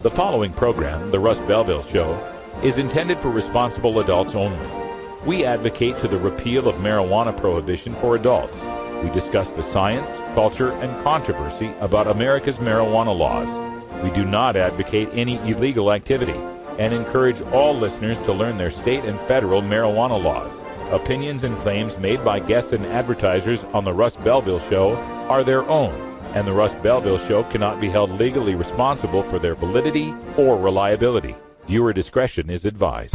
The following program, The Russ Belville Show, is intended for responsible adults only. We advocate to the repeal of marijuana prohibition for adults. We discuss the science, culture, and controversy about America's marijuana laws. We do not advocate any illegal activity and encourage all listeners to learn their state and federal marijuana laws. Opinions and claims made by guests and advertisers on The Russ Belville Show are their own, and The Russ Belville Show cannot be held legally responsible for their validity or reliability. Viewer discretion is advised.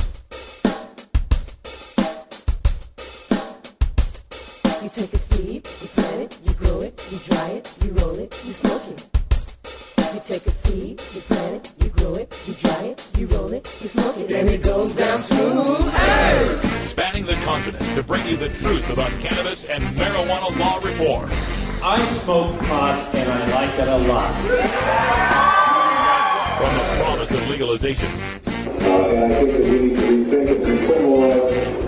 You take a seed, you plant it, you grow it, you dry it, you roll it, you smoke it. You take a seed, you plant it, you grow it, you dry it, you roll it, you smoke it, and it goes down smooth. Hey! Spanning the continent to bring you the truth about cannabis and marijuana law reform. I smoke pot and I like it a lot. From the promise of legalization. And I think that we need to rethink and decriminalize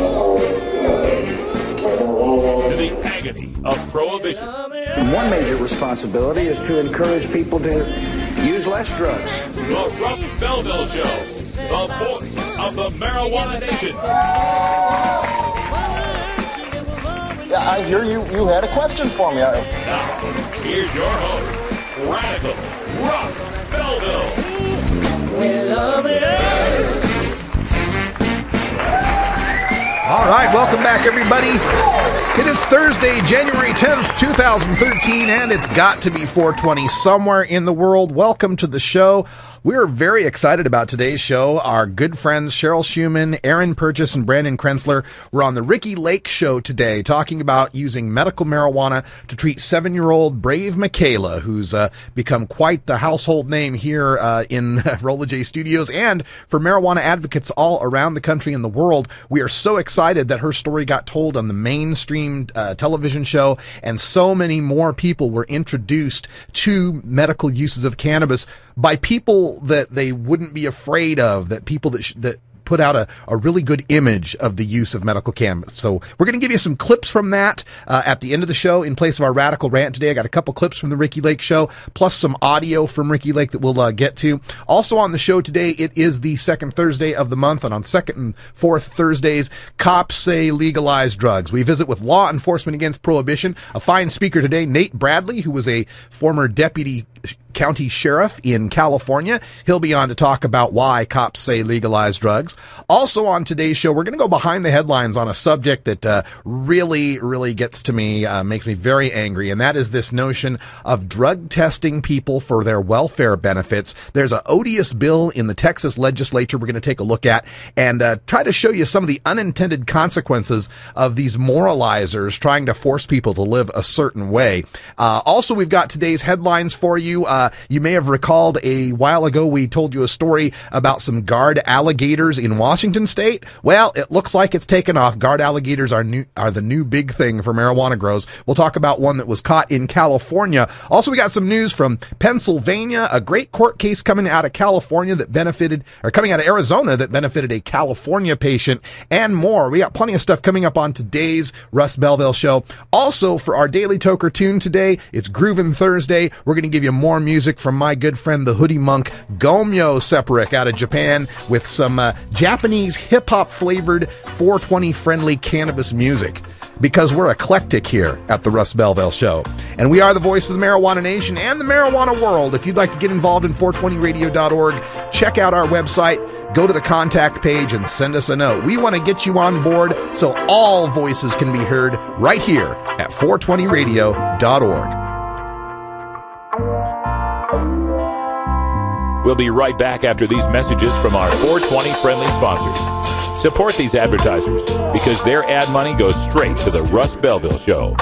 our marijuana laws. To the agony of prohibition. One major responsibility is to encourage people to use less drugs. The Russ Belville Show, the voice of the marijuana nation. Yeah, I hear you had a question for me. Now, here's your host, Radical Russ Belville. We love it. All right, welcome back, everybody. It is Thursday, January 10th, 2013, and it's got to be 420 somewhere in the world. Welcome to the show. We're very excited about today's show. Our good friends Cheryl Schumann, Aaron Purchase, and Brandon Krenzler were on the Ricky Lake Show today talking about using medical marijuana to treat 7-year-old Brave Michaela, who's become quite the household name here in Rolla J Studios and for marijuana advocates all around the country and the world. We are so excited that her story got told on the mainstream television show, and so many more people were introduced to medical uses of cannabis by people that they wouldn't be afraid of, that people that put out a really good image of the use of medical cannabis. So we're going to give you some clips from that at the end of the show in place of our Radical Rant today. I got a couple clips from the Ricky Lake Show, plus some audio from Ricky Lake that we'll get to. Also on the show today, it is the second Thursday of the month, and on second and fourth Thursdays, cops say legalize drugs. We visit with Law Enforcement Against Prohibition. A fine speaker today, Nate Bradley, who was a former deputy county sheriff in California. He'll be on to talk about why cops say legalize drugs. Also on today's show, we're going to go behind the headlines on a subject that really gets to me, makes me very angry, and that is this notion of drug testing people for their welfare benefits. There's an odious bill in the Texas legislature we're going to take a look at and try to show you some of the unintended consequences of these moralizers trying to force people to live a certain way. Also, we've got today's headlines for you. You may have recalled a while ago we told you a story about some guard alligators in Washington State. Well, it looks like it's taken off. Guard alligators are the new big thing for marijuana grows. We'll talk about one that was caught in California. Also, we got some news from Pennsylvania, a great court case coming out of California that benefited, or coming out of Arizona that benefited a California patient, and more. We got plenty of stuff coming up on today's Russ Belville Show. Also, for our Daily Toker Tune today, it's Groovin' Thursday. We're going to give you more music from my good friend, the Hoodie Monk, Gomyo Separik out of Japan, with some Japanese hip-hop flavored 420 friendly cannabis music, because we're eclectic here at the Russ Belville Show. And we are the voice of the marijuana nation and the marijuana world. If you'd like to get involved in 420radio.org, check out our website, go to the contact page and send us a note. We want to get you on board so all voices can be heard right here at 420radio.org. We'll be right back after these messages from our 420 friendly sponsors. Support these advertisers because their ad money goes straight to the Russ Belville Show.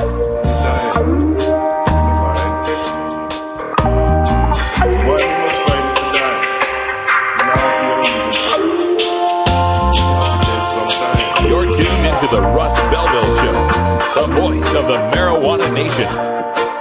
You're tuned into the Russ Belville Show, the voice of the marijuana nation.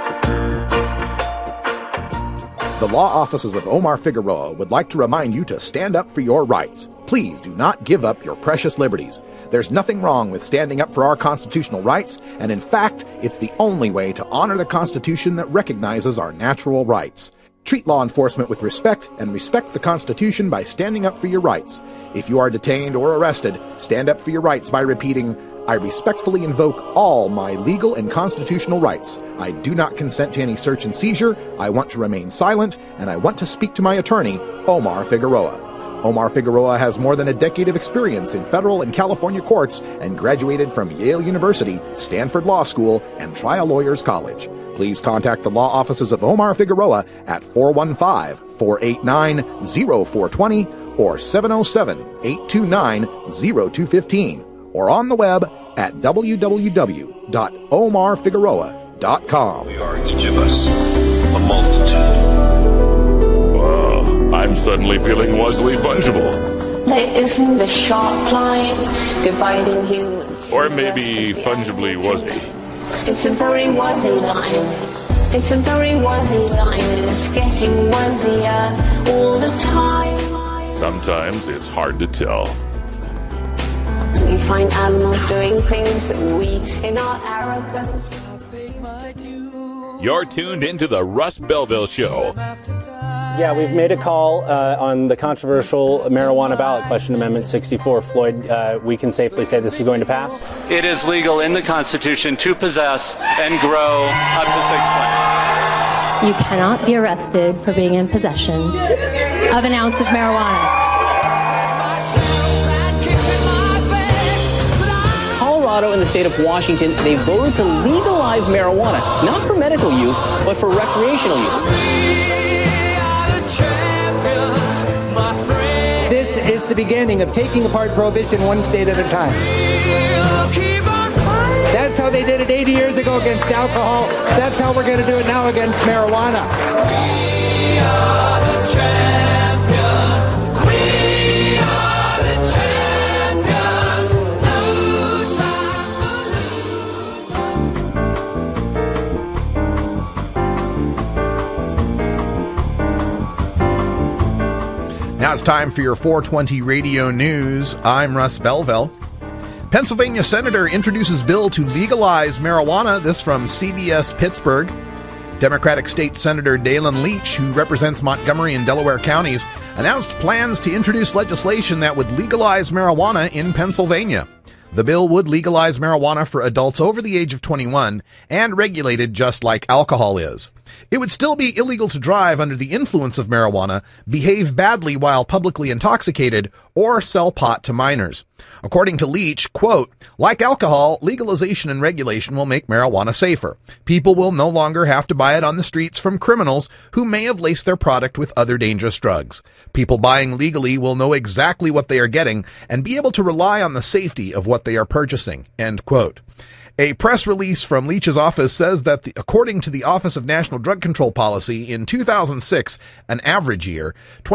The law offices of Omar Figueroa would like to remind you to stand up for your rights. Please do not give up your precious liberties. There's nothing wrong with standing up for our constitutional rights, and in fact, it's the only way to honor the Constitution that recognizes our natural rights. Treat law enforcement with respect and respect the Constitution by standing up for your rights. If you are detained or arrested, stand up for your rights by repeating, I respectfully invoke all my legal and constitutional rights. I do not consent to any search and seizure. I want to remain silent, and I want to speak to my attorney, Omar Figueroa. Omar Figueroa has more than a decade of experience in federal and California courts and graduated from Yale University, Stanford Law School, and Trial Lawyers College. Please contact the law offices of Omar Figueroa at 415-489-0420 or 707-829-0215 or on the web at www.omarfigueroa.com. We are each of us a multitude. I'm suddenly feeling Wesley fungible. There isn't the sharp line dividing humans. Or maybe fungibly wuzzy. It's a very wuzzy line. It's a very wuzzy line. It's getting wuzzier all the time. Sometimes it's hard to tell. We find animals doing things that we, in our arrogance, You're tuned into the Russ Belville Show. Yeah, we've made a call on the controversial marijuana ballot question, Amendment 64. Floyd, we can safely say this is going to pass? It is legal in the Constitution to possess and grow up to 6 plants. You cannot be arrested for being in possession of an ounce of marijuana. Colorado and the state of Washington, they voted to legalize marijuana, not for medical use, but for recreational use. This is the beginning of taking apart prohibition one state at a time. That's how they did it 80 years ago against alcohol. That's how we're going to do it now against marijuana. We are the champions. We are the champions. No time for Now it's time for your 420 radio news. I'm Russ Belville. Pennsylvania senator introduces bill to legalize marijuana. This from CBS Pittsburgh. Democratic State Senator Dalen Leach, who represents Montgomery and Delaware counties, announced plans to introduce legislation that would legalize marijuana in Pennsylvania. The bill would legalize marijuana for adults over the age of 21 and regulated just like alcohol is. It would still be illegal to drive under the influence of marijuana, behave badly while publicly intoxicated, or sell pot to minors. According to Leach, quote, like alcohol, legalization and regulation will make marijuana safer. People will no longer have to buy it on the streets from criminals who may have laced their product with other dangerous drugs. People buying legally will know exactly what they are getting and be able to rely on the safety of what they are purchasing, end quote. A press release from Leach's office says that according to the Office of National Drug Control Policy, in 2006, an average year,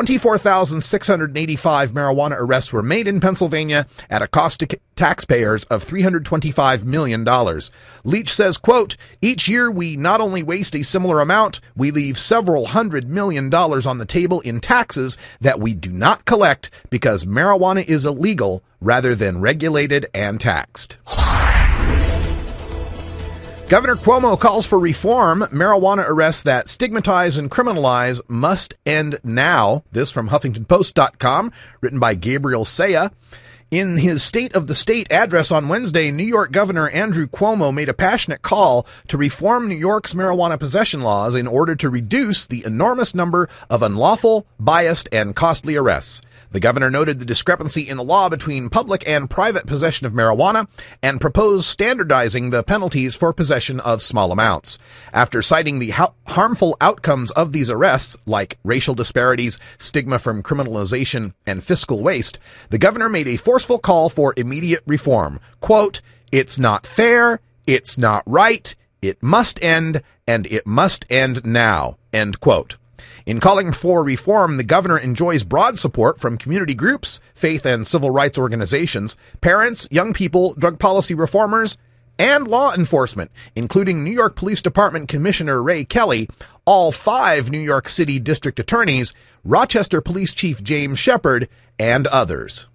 24,685 marijuana arrests were made in Pennsylvania at a cost to taxpayers of $325 million. Leach says, quote, each year we not only waste a similar amount, we leave several $100 million on the table in taxes that we do not collect because marijuana is illegal rather than regulated and taxed. Governor Cuomo calls for reform. Marijuana arrests that stigmatize and criminalize must end now. This from HuffingtonPost.com, written by Gabriel Saya. In his State of the State address on Wednesday, New York Governor Andrew Cuomo made a passionate call to reform New York's marijuana possession laws in order to reduce the enormous number of unlawful, biased, and costly arrests. The governor noted the discrepancy in the law between public and private possession of marijuana and proposed standardizing the penalties for possession of small amounts. After citing the harmful outcomes of these arrests, like racial disparities, stigma from criminalization, and fiscal waste, the governor made a forceful call for immediate reform. Quote, it's not fair, it's not right, it must end, and it must end now, end quote. In calling for reform, the governor enjoys broad support from community groups, faith and civil rights organizations, parents, young people, drug policy reformers, and law enforcement, including New York Police Department Commissioner Ray Kelly, all 5 New York City district attorneys, Rochester Police Chief James Shepard, and others.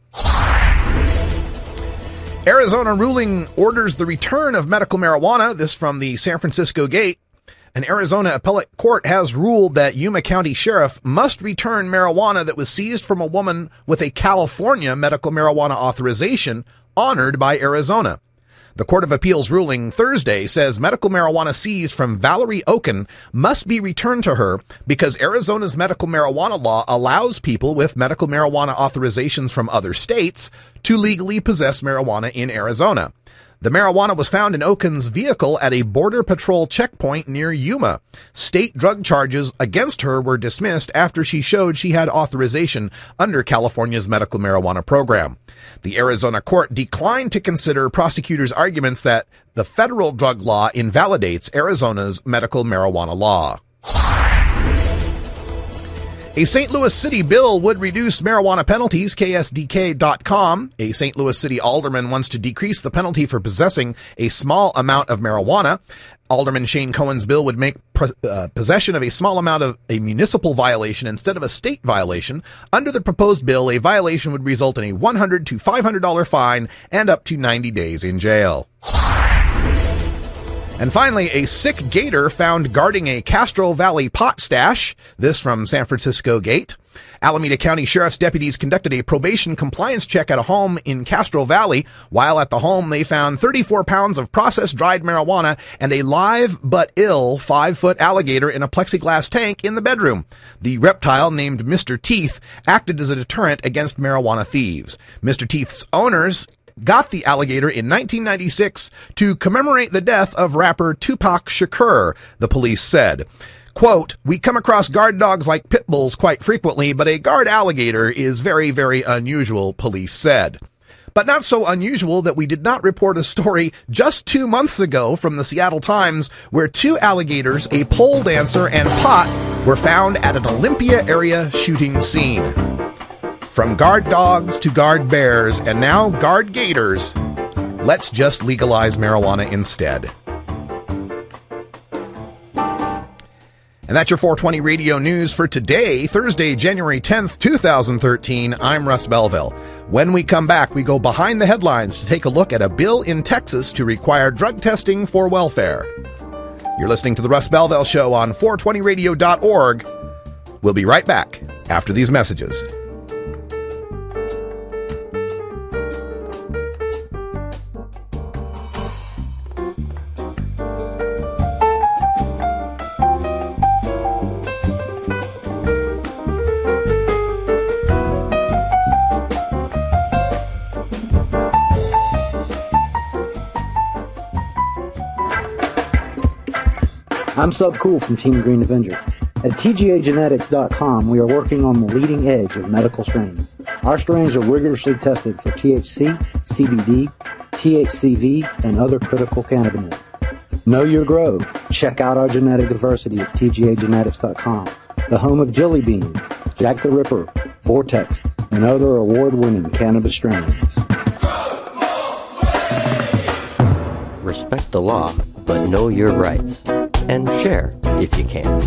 Arizona ruling orders the return of medical marijuana. This from the San Francisco Gate. An Arizona appellate court has ruled that Yuma County Sheriff must return marijuana that was seized from a woman with a California medical marijuana authorization honored by Arizona. The Court of Appeals ruling Thursday says medical marijuana seized from Valerie Oken must be returned to her because Arizona's medical marijuana law allows people with medical marijuana authorizations from other states to legally possess marijuana in Arizona. The marijuana was found in Oken's vehicle at a Border Patrol checkpoint near Yuma. State drug charges against her were dismissed after she showed she had authorization under California's medical marijuana program. The Arizona court declined to consider prosecutors' arguments that the federal drug law invalidates Arizona's medical marijuana law. A St. Louis City bill would reduce marijuana penalties, KSDK.com. A St. Louis City alderman wants to decrease the penalty for possessing a small amount of marijuana. Alderman Shane Cohen's bill would make possession of a small amount of a municipal violation instead of a state violation. Under the proposed bill, a violation would result in a $100 to $500 fine and up to 90 days in jail. And finally, a sick gator found guarding a Castro Valley pot stash. This from San Francisco Gate. Alameda County Sheriff's deputies conducted a probation compliance check at a home in Castro Valley. While at the home, they found 34 pounds of processed dried marijuana and a live but ill 5-foot alligator in a plexiglass tank in the bedroom. The reptile, named Mr. Teeth, acted as a deterrent against marijuana thieves. Mr. Teeth's owners got the alligator in 1996 to commemorate the death of rapper Tupac Shakur, the police said. Quote, "We come across guard dogs like pit bulls quite frequently, but a guard alligator is very, very unusual," police said. But not so unusual that we did not report a story just 2 months ago from the Seattle Times where 2 alligators, a pole dancer, and pot were found at an Olympia area shooting scene. From guard dogs to guard bears, and now guard gators, let's just legalize marijuana instead. And that's your 420 Radio News for today, Thursday, January 10th, 2013. I'm Russ Belville. When we come back, we go behind the headlines to take a look at a bill in Texas to require drug testing for welfare. You're listening to The Russ Belville Show on 420radio.org. We'll be right back after these messages. I'm Subcool from Team Green Avenger. At TGAgenetics.com, we are working on the leading edge of medical strains. Our strains are rigorously tested for THC, CBD, THCV, and other critical cannabinoids. Know your grow. Check out our genetic diversity at TGAgenetics.com, the home of Jelly Bean, Jack the Ripper, Vortex, and other award-winning cannabis strains. Respect the law, but know your rights. And share if you can.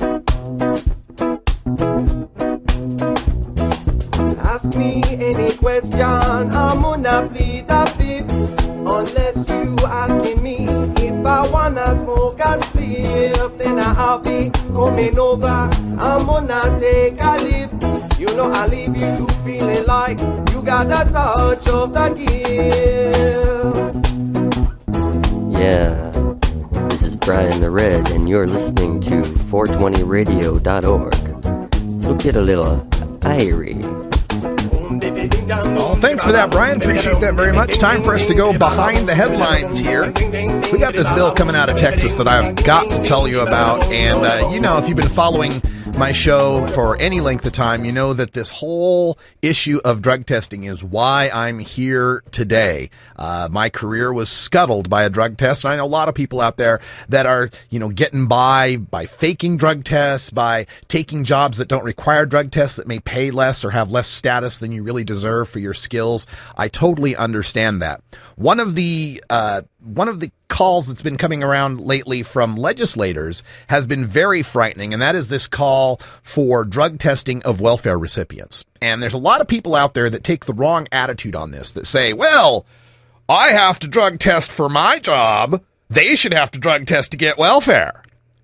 Ask me any question, I'm gonna plead the fifth. Unless you asking me if I wanna smoke a spliff, then I'll be coming over. I'm gonna take a lift. You know I'll leave you feeling like you got a touch of the gift. Yeah. Brian the Red, and you're listening to 420radio.org. So get a little irie. Well, thanks for that, Brian. Appreciate that very much. Time for us to go behind the headlines here. We got this bill coming out of Texas that I've got to tell you about. And, you know, if you've been following my show for any length of time, you know that this whole issue of drug testing is why I'm here today. My career was scuttled by a drug test, and I know a lot of people out there that are, you know, getting by faking drug tests, by taking jobs that don't require drug tests that may pay less or have less status than you really deserve for your skills. I totally understand that. One of the calls that's been coming around lately from legislators has been very frightening, and that is this call for drug testing of welfare recipients. And there's a lot of people out there that take the wrong attitude on this, that say, well, I have to drug test for my job. They should have to drug test to get welfare.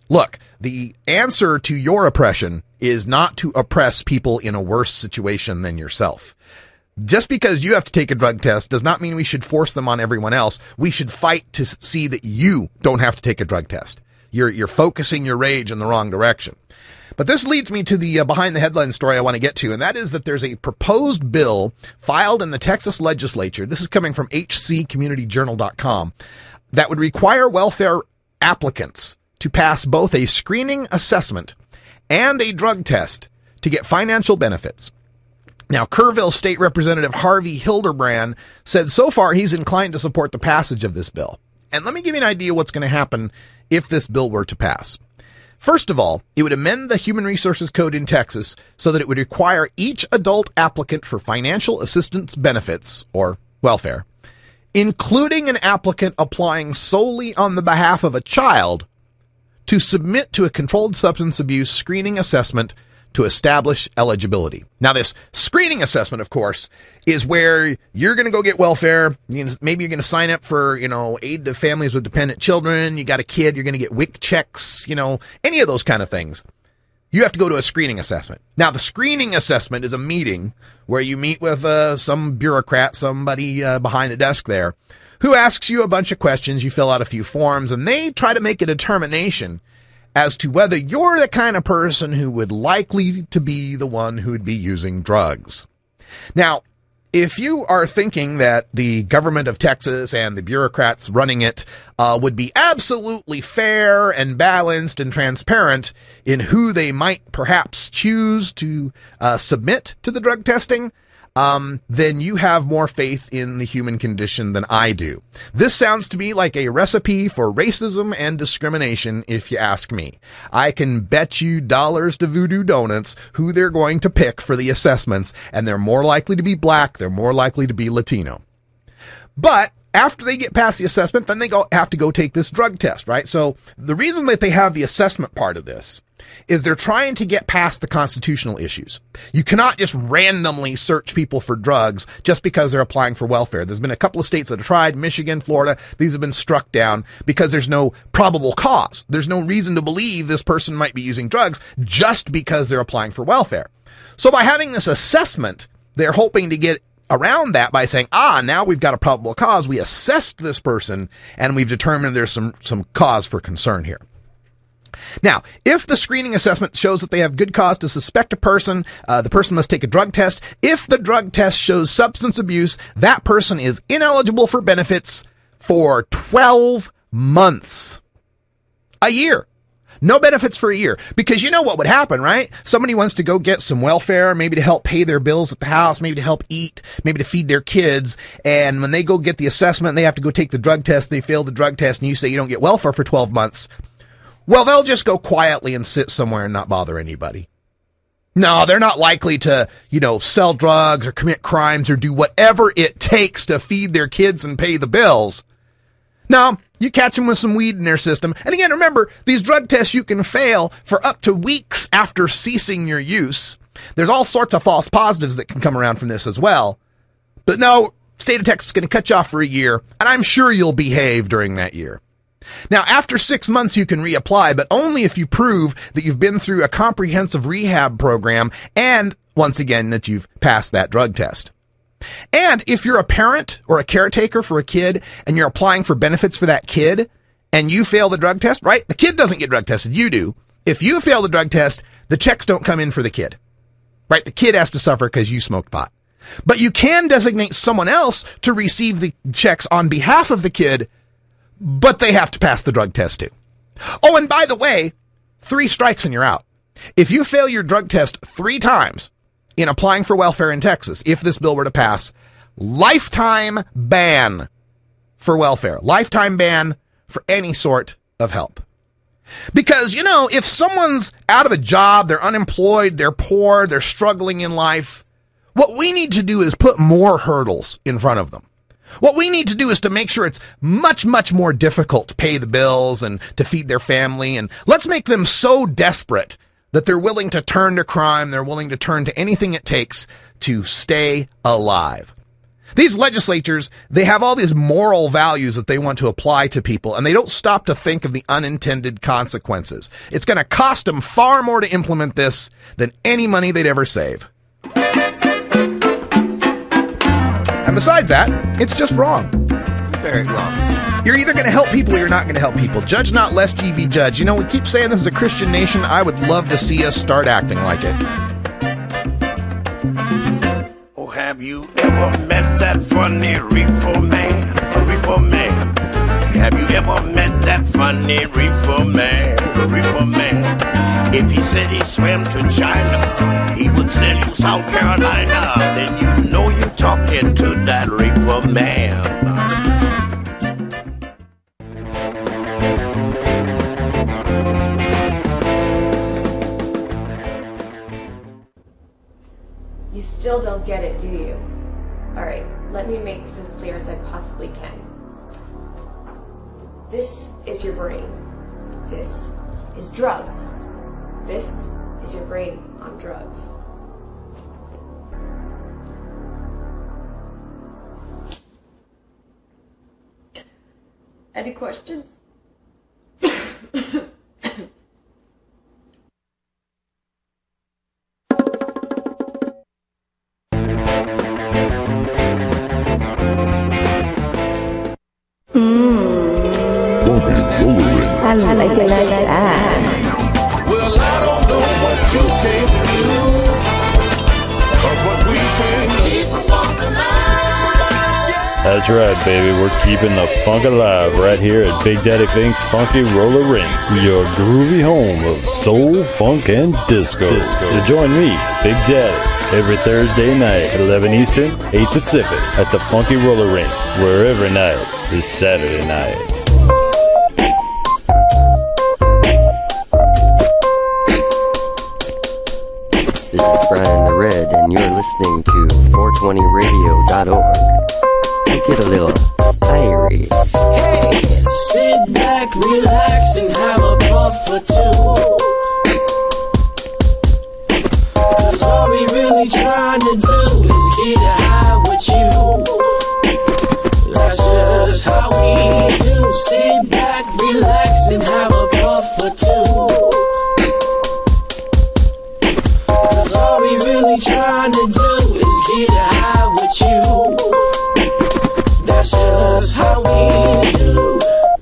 Look, the answer to your oppression is not to oppress people in a worse situation than yourself. Just because you have to take a drug test does not mean we should force them on everyone else. We should fight to see that you don't have to take a drug test. You're focusing your rage in the wrong direction. But this leads me to the behind the headline story I want to get to, and that is that there's a proposed bill filed in the Texas legislature. This is coming from hccommunityjournal.com that would require welfare applicants to pass both a screening assessment and a drug test to get financial benefits. Now, Kerrville State Representative Harvey Hildebrand said so far he's inclined to support the passage of this bill. And let me give you an idea what's going to happen if this bill were to pass. First of all, it would amend the Human Resources Code in Texas so that it would require each adult applicant for financial assistance benefits, or welfare, including an applicant applying solely on the behalf of a child, to submit to a controlled substance abuse screening assessment to establish eligibility. Now, this screening assessment, of course, is where you're going to go get welfare. Maybe you're going to sign up for, aid to families with dependent children. You got a kid, you're going to get WIC checks, any of those kind of things. You have to go to a screening assessment. Now, the screening assessment is a meeting where you meet with some bureaucrat, somebody behind a desk there, who asks you a bunch of questions. You fill out a few forms, and they try to make a determination as to whether you're the kind of person who would likely to be the one who would be using drugs. Now, if you are thinking that the government of Texas and the bureaucrats running it would be absolutely fair and balanced and transparent in who they might perhaps choose to submit to the drug testing, then you have more faith in the human condition than I do. This sounds to me like a recipe for racism and discrimination, if you ask me. I can bet you dollars to Voodoo Donuts who they're going to pick for the assessments, and they're more likely to be black, they're more likely to be Latino. But after they get past the assessment, then they have to go take this drug test, right? So the reason that they have the assessment part of this is they're trying to get past the constitutional issues. You cannot just randomly search people for drugs just because they're applying for welfare. There's been a couple of states that have tried, Michigan, Florida. These have been struck down because there's no probable cause. There's no reason to believe this person might be using drugs just because they're applying for welfare. So by having this assessment, they're hoping to get around that by saying, now we've got a probable cause. We assessed this person and we've determined there's some cause for concern here. Now, if the screening assessment shows that they have good cause to suspect a person, the person must take a drug test. If the drug test shows substance abuse, that person is ineligible for benefits for 12 months. A year. No benefits for a year. Because you know what would happen, right? Somebody wants to go get some welfare, maybe to help pay their bills at the house, maybe to help eat, maybe to feed their kids. And when they go get the assessment, they have to go take the drug test. They fail the drug test, and you say you don't get welfare for 12 months. Well, they'll just go quietly and sit somewhere and not bother anybody. No, they're not likely to, sell drugs or commit crimes or do whatever it takes to feed their kids and pay the bills. No, you catch them with some weed in their system. And again, remember, these drug tests you can fail for up to weeks after ceasing your use. There's all sorts of false positives that can come around from this as well. But no, state of Texas is going to cut you off for a year, and I'm sure you'll behave during that year. Now, after 6 months, you can reapply, but only if you prove that you've been through a comprehensive rehab program and, once again, that you've passed that drug test. And if you're a parent or a caretaker for a kid and you're applying for benefits for that kid and you fail the drug test, right? The kid doesn't get drug tested. You do. If you fail the drug test, the checks don't come in for the kid, right? The kid has to suffer because you smoked pot. But you can designate someone else to receive the checks on behalf of the kid, but they have to pass the drug test too. Oh, and by the way, 3 strikes and you're out. If you fail your drug test 3 times in applying for welfare in Texas, if this bill were to pass, lifetime ban for welfare. Lifetime ban for any sort of help. Because, if someone's out of a job, they're unemployed, they're poor, they're struggling in life, what we need to do is put more hurdles in front of them. What we need to do is to make sure it's much, much more difficult to pay the bills and to feed their family. And let's make them so desperate that they're willing to turn to crime. They're willing to turn to anything it takes to stay alive. These legislatures, they have all these moral values that they want to apply to people, and they don't stop to think of the unintended consequences. It's going to cost them far more to implement this than any money they'd ever save. And besides that, it's just wrong. Very wrong. You're either going to help people or you're not going to help people. Judge not lest ye be judged. You know, we keep saying this is a Christian nation. I would love to see us start acting like it. Have you ever met that funny reefer man? A reefer man. Have you ever met that funny reefer man? A reefer man. If he said he swam to China, he would sell you South Carolina. Then you know you're talking to that reefer man. You still don't get it, do you? Alright, let me make this as clear as I possibly can. This is your brain. This is drugs. This is your brain on drugs. Any questions? I like it like that. Well, I don't know what you came to do, or what we came to keep the funk alive. That's right, baby. We're keeping the funk alive right here at Big Daddy Fink's Funky Roller Ring, your groovy home of soul, funk, and disco. So join me, Big Daddy, every Thursday night at 11 Eastern, 8 Pacific at the Funky Roller Ring, where every night is Saturday night. This is Brian the Red, and you're listening to 420radio.org. So get a little irie. Hey, sit back, relax, and have a puff or two. 'Cause all we really trying to do is get high with you. That's just how we do. Sit back, relax, and have a puff or two. All we really trying to do is get high with you. That's just how we do.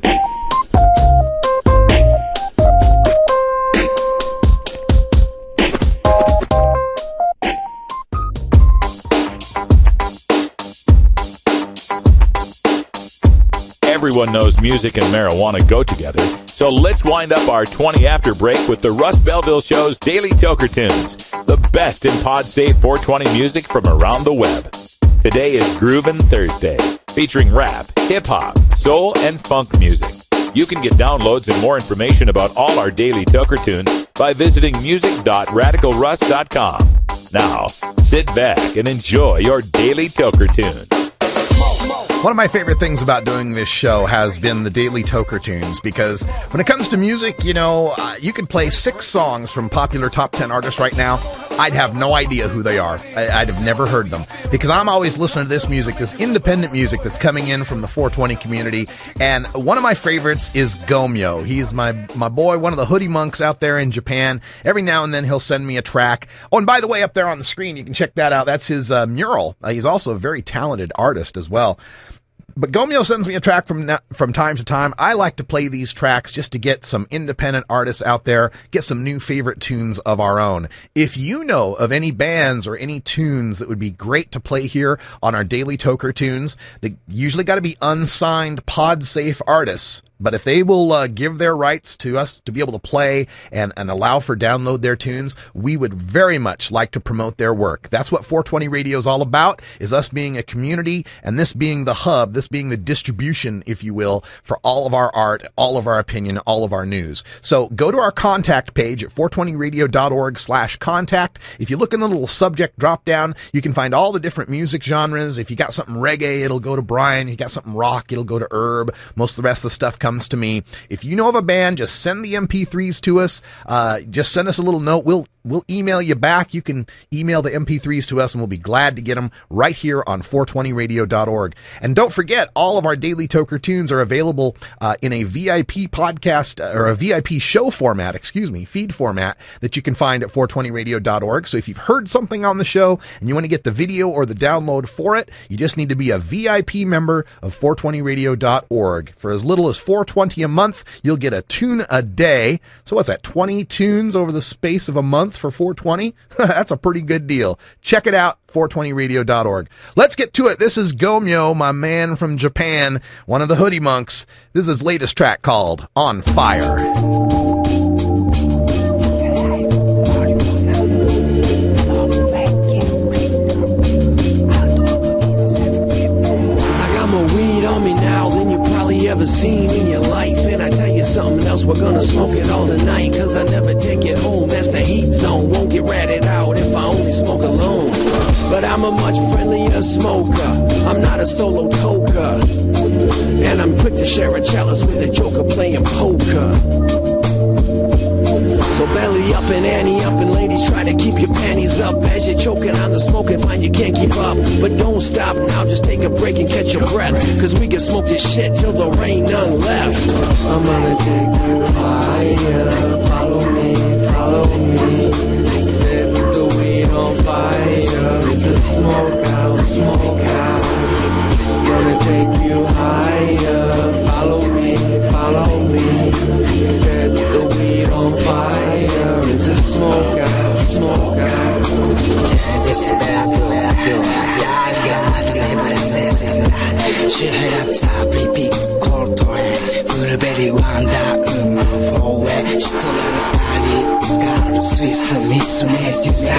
Everyone knows music and marijuana go together, so let's wind up our 20 after break with the Russ Belville Show's Daily Toker Tunes, the best in pod-safe 420 music from around the web. Today is Groovin' Thursday, featuring rap, hip-hop, soul, and funk music. You can get downloads and more information about all our Daily Toker Tunes by visiting music.radicalruss.com. Now, sit back and enjoy your Daily Toker Tune. One of my favorite things about doing this show has been the Daily Toker Tunes, because when it comes to music, you know, you could play 6 songs from popular top 10 artists right now. I'd have no idea who they are. I'd have never heard them, because I'm always listening to this music, this independent music that's coming in from the 420 community. And one of my favorites is Gomyo. He is my boy, one of the hoodie monks out there in Japan. Every now and then he'll send me a track. Oh, and by the way, up there on the screen, you can check that out. That's his mural. He's also a very talented artist as well. But Gomyo sends me a track from time to time. I like to play these tracks just to get some independent artists out there, get some new favorite tunes of our own. If you know of any bands or any tunes that would be great to play here on our Daily Toker Tunes, they usually got to be unsigned pod-safe artists. But if they will give their rights to us to be able to play and allow for download their tunes, we would very much like to promote their work. That's what 420 Radio is all about, is us being a community, and this being the hub, this being the distribution, if you will, for all of our art, all of our opinion, all of our news. So go to our contact page at 420radio.org/contact. If you look in the little subject drop down, you can find all the different music genres. If you got something reggae, it'll go to Brian. If you got something rock, it'll go to Herb. Most of the rest of the stuff comes to me. If you know of a band, just send the MP3s to us. Just send us a little note. We'll we'll email you back. You can email the MP3s to us, and we'll be glad to get them right here on 420radio.org. And don't forget, all of our Daily Toker tunes are available in a VIP podcast or a VIP show format, feed format that you can find at 420radio.org. So if you've heard something on the show and you want to get the video or the download for it, you just need to be a VIP member of 420radio.org. For as little as $4.20 a month, you'll get a tune a day. So what's that, 20 tunes over the space of a month for $4.20? That's a pretty good deal. Check it out, 420radio.org. Let's get to it. This is Gomyo, my man from Japan, one of the Hoodie Monks. This is his latest track called On Fire. Ever seen in your life, and I tell you something else, we're gonna smoke it all tonight, cause I never take it home, that's the heat zone, won't get ratted out if I only smoke alone, but I'm a much friendlier smoker, I'm not a solo toker, and I'm quick to share a chalice with a joker playing poker. So belly up and ante up, and ladies try to keep your panties up as you're choking on the smoke and find you can't keep up. But don't stop now, just take a break and catch your breath, cause we can smoke this shit till there ain't none left. I'm gonna take you higher, follow me, set the weed on fire, it's a smoke out, gonna take you higher, follow me, set the weed on fire, it's a smoke out. 시해랍자 브리픽 콜토에 블루베리 완다 음악 포에 시도라는 빨리 가루 스위스 미스 메스유사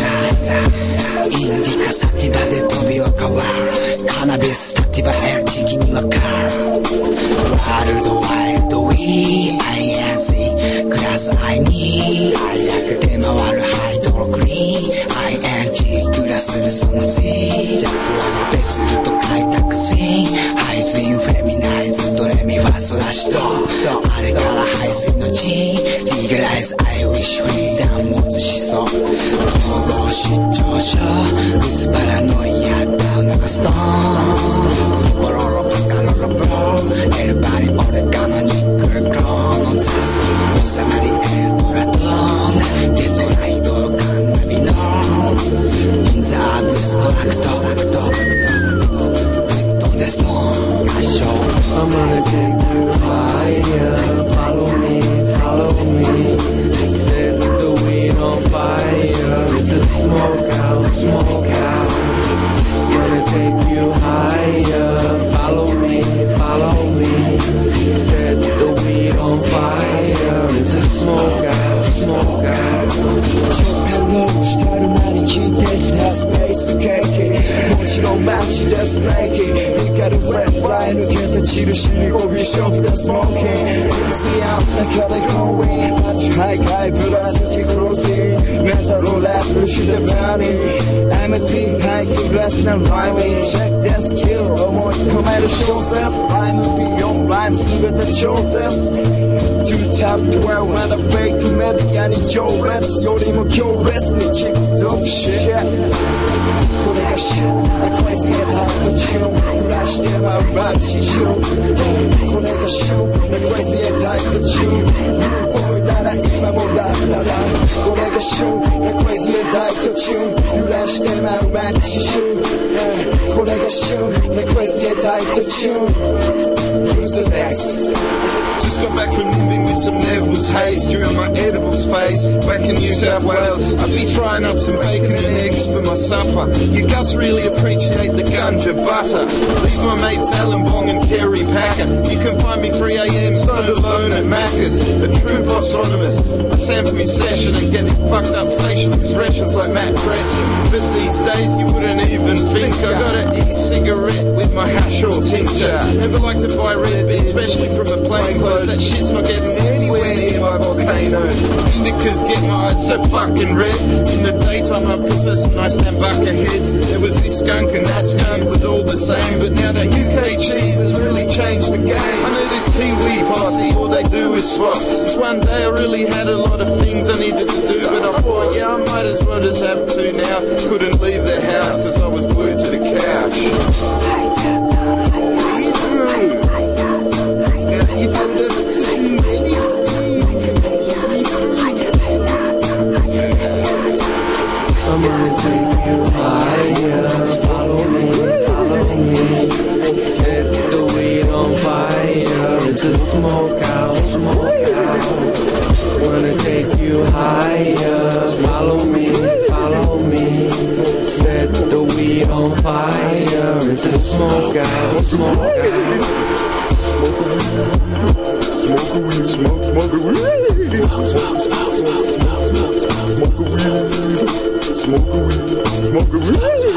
인디카 사티바 데 토비와 카와르 카나비스 사티바 엘치기 니와 카르 와일드 와일드 위 INC 그라스 아이니 데마와르 하이도로 그린 ING 그라스를 써놓지 배츠를 또 가이다クシ ハイスインフェミナイズドレミファソラシドあれからハイスイの地リーガライズアイウィッシュフリーダム持つ思想統合失調症いつパラノイアダウン流すとボロロバカロロブローエルバリオレガノニックルクローノンザスオサマリエルトラドーンデトライドロカンナビノーインザーブストラクトThere's no show. I'm gonna take you higher. Follow me. Set the weed on fire. It's a smoke out. Gonna take you higher. Follow me. Set the weed on fire. It's a smoke out. Hello, したる間に聞いてきたスペースケーキもちろん街でステーキ光るレッドライン抜けた印にコーヒーショップでスモーキング水や中でゴーイン街ハイカイブラスキクローズインメタルラップしてバーニー MT ハイキーグラスなライミンチェックデスキル思い込める小説ライムビヨンライム全て調節 To the top 12まだフェイクメディアに行列よりも強烈にチップドップシェこれがシュークレイジーなタイプチューン揺らしてまう街中これがシュークレイジーなタイプチューンおいなら今もラッララこれがシュークレイジーなタイプチューン揺らしてまう街中これがシュークレイジーなタイプチューン Who's the next? Just got back from Nimbin with some Neville's haze during my edibles phase. Back in New South Wales, I'd be frying up some bacon and eggs for my supper. You Gus really appreciate the ganja butter. Leave my mates Alan Bong and Kerry Packer. You can find me 3 a.m. stoned alone at Macca's. A true autonomous. I sample me session and get fucked up facial expressions like Matt Preston. But these days you wouldn't even think I got an e-cigarette with my hash or tincture. Never like to buy red beer, especially from a plain clothes. That shit's not getting anywhere near my volcano. Knickers get my eyes so fucking red. In the daytime I prefer some nice Nambucca heads. There was this skunk and that skunk was all the same. But now the UK cheese has really changed the game. I know this Kiwi posse, all they do is spots. This one day I really had a lot of things I needed to do. But I thought, yeah, now. Couldn't leave the house cause I was glued to the couch. You told us to do I'm gonna take you higher. Follow me, follow me. Set the weed on fire. It's a smoke out, smoke out. Wanna take you higher. Follow me, follow me. Set the weed on fire. It's a smoke out, smoke out. Smoke a weed, smoke a weed. Smoke a weed. Smoke a weed, smoke a weed.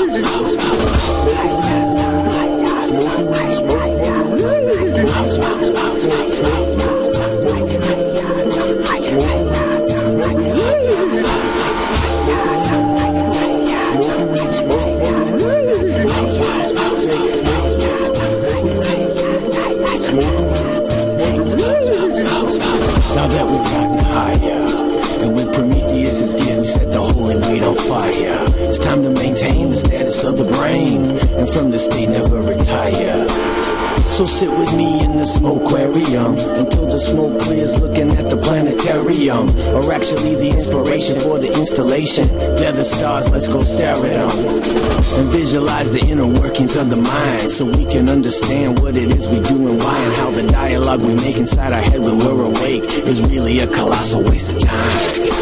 Now that we've gotten higher, and with Prometheus's gift we set the holy weed on fire. It's time to maintain the status of the brain, and from the state never retire. So sit with me in the smokearium until the smoke clears, looking at the planetarium, or actually the inspiration for the installation. They're the stars, let's go stare at them and visualize the inner workings of the mind, so we can understand what it is we do and why, and how the dialogue we make inside our head when we're awake is really a colossal waste of time.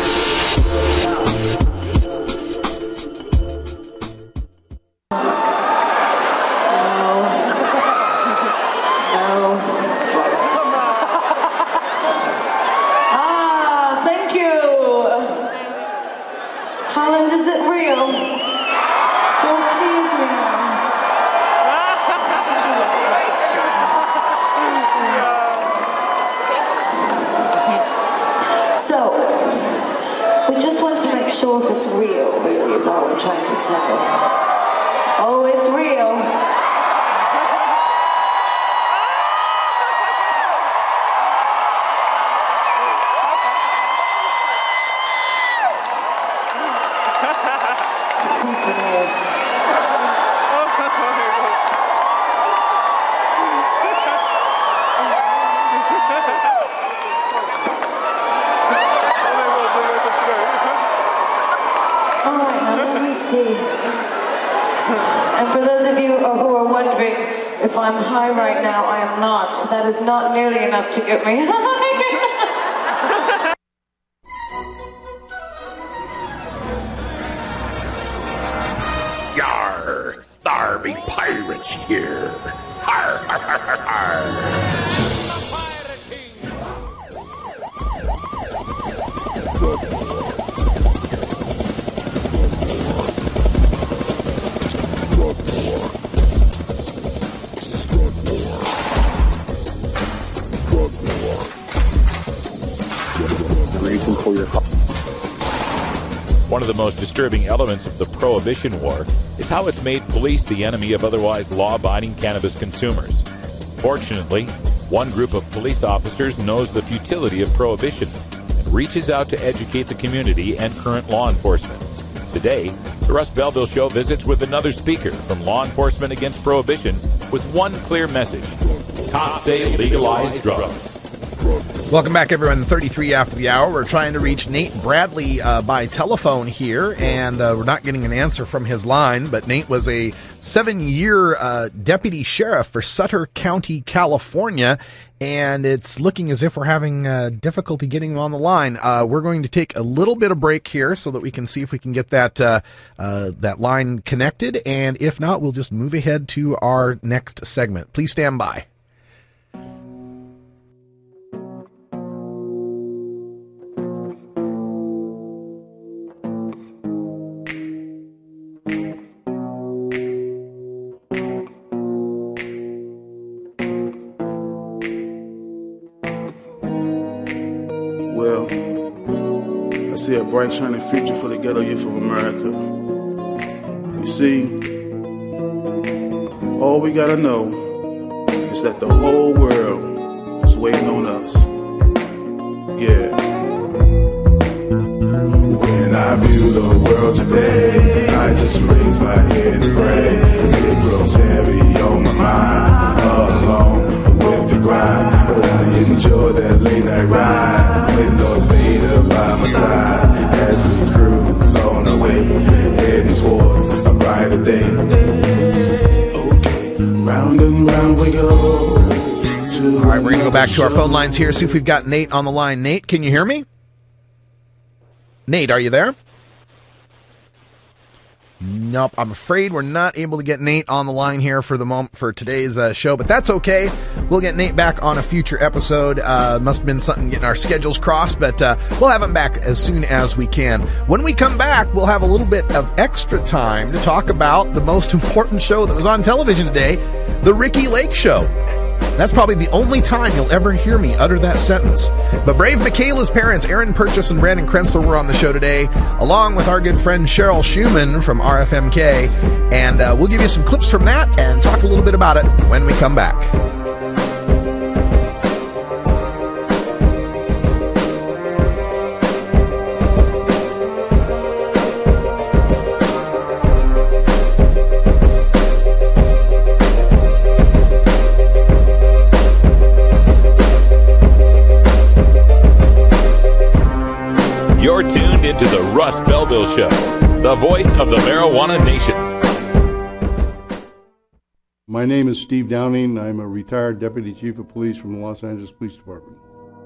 And for those of you who are wondering if I'm high right now, I am not. That is not nearly enough to get me high. Yar! There be pirates here! Har, har, har, har, har. One of the most disturbing elements of the Prohibition War is how it's made police the enemy of otherwise law-abiding cannabis consumers. Fortunately, one group of police officers knows the futility of prohibition and reaches out to educate the community and current law enforcement. Today, the Russ Belville Show visits with another speaker from Law Enforcement Against Prohibition with one clear message: cops say legalize drugs. Welcome back, everyone. 33 after the hour. We're trying to reach Nate Bradley by telephone here, and we're not getting an answer from his line. But Nate was a 7-year deputy sheriff for Sutter County, California, and it's looking as if we're having difficulty getting him on the line. We're going to take a little bit of break here so that we can see if we can get that line connected, and if not, we'll just move ahead to our next segment. Please stand by. See a bright shining future for the ghetto youth of America. You see, all we gotta know is that the whole world is waiting on us. Yeah. When I view the world today, I just raise my head and pray, 'cause it grows heavy on my mind, along with the grind. But I enjoy that late night ride with Lord Vader by my side as we cruise on our way, heading towards a brighter day. Okay, round and round we go. All right, we're going to go back to our phone lines here, see if we've got Nate on the line. Nate, can you hear me? Nate, are you there? Nope, I'm afraid we're not able to get Nate on the line here for the moment for today's show, but that's okay. We'll get Nate back on a future episode. Must have been something getting our schedules crossed, but we'll have him back as soon as we can. When we come back, we'll have a little bit of extra time to talk about the most important show that was on television today, The Ricky Lake Show. That's probably the only time you'll ever hear me utter that sentence. But Brave Michaela's parents, Aaron Purchase and Brandon Krensler, were on the show today, along with our good friend Cheryl Schumann from RFMK. And we'll give you some clips from that and talk a little bit about it when we come back. You're tuned into the Russ Belville Show, the voice of the marijuana nation. My name is Steve Downing. I'm a retired Deputy Chief of Police from the Los Angeles Police Department.